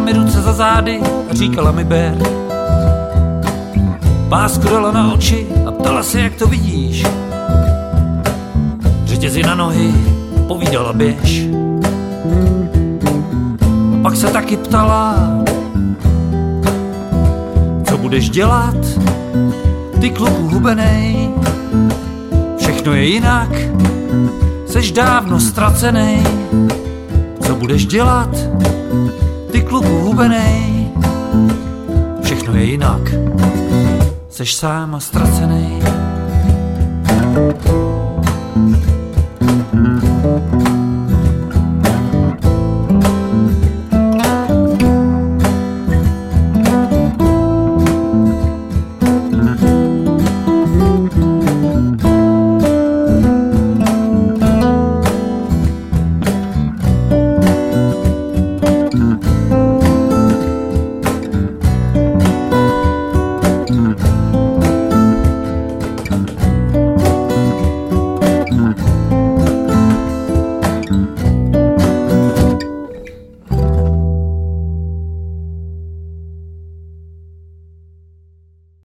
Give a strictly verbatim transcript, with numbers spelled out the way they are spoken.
mi ruce za zády a říkala mi ber. Pásku dala na oči a ptala se, jak to vidíš. Řetězy na nohy, povídala běž. A pak se taky ptala, co budeš dělat, ty kluku hubenej. Všechno je jinak, seš dávno ztracenej. Co budeš dělat, ty kluku hubenej. Všechno je jinak, seš sám a ztracenej.